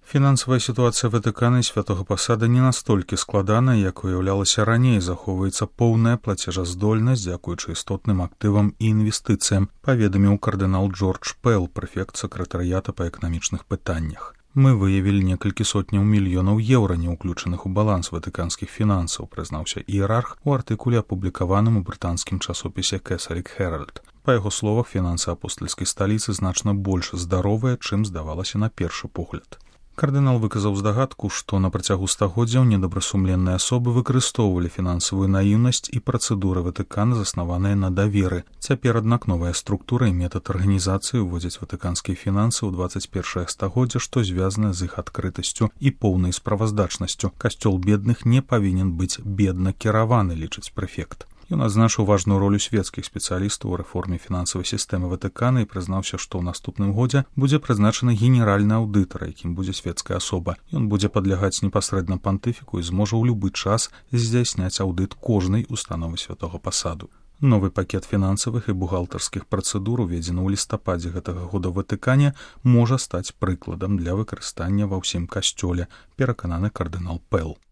Фінансавая сітуацыя Ватыкана і святога пасада не настолькі складаная, як уяўлялася раней, захоўваецца поўная плацежаздольнасць дзякуючы істотным актывам і інвестыцыям, паведаміў кардынал Джордж Пэл, прэфект сакратарыята па эканамічных пытаннях. Мы выявілі некалькі сотняў мільёнаў еўра, не ўключаных у баланс ватыканскіх фінансаў, прызнаўся іерарх у артыкуле, апублікаваным у брытанскім часопісе Кесарік Хэральд. Па яго словах, фінансы апостальскай сталіцы значна больш здаровыя, чым здавалася на першы погляд. Кардынал выказаў здагадку, што на працягу стагоддзяў недобрасумленныя асобы выкарыстоўвалі фінансавую наіўнасць і працэдуры Ватыкана, заснаваныя на даверы. Цяпер, аднак, новая структура і метад арганізацыі ўводзяць ватыканскія фінансы ў 21 стагоддзе, што звязана з іх адкрытасцю і поўнай справаздачнасцю. Касцёл бедных не павінен быць бедна кіраваны, лічыць прэфект. Ён адзначыў важную ролю свецкіх спецыялістаў у рэформе фінансавай сістэмы Ватыкана і прызнаўся, што ў наступным годзе будзе прызначаны генеральны аўдытар, якім будзе свецкая асоба. Ён будзе падлягаць непасрэдна пантыфіку і зможа ў любы час здзяйсняць аўдыт кожнай установы святога пасаду. Новы пакет фінансавых і бухгалтарскіх працэдур, уведзены ў лістападзе гэтага года ў Ватыкане, можа стаць прыкладам для выкарыстання ва ўсім касцёле, перакананы кардынал Пэл.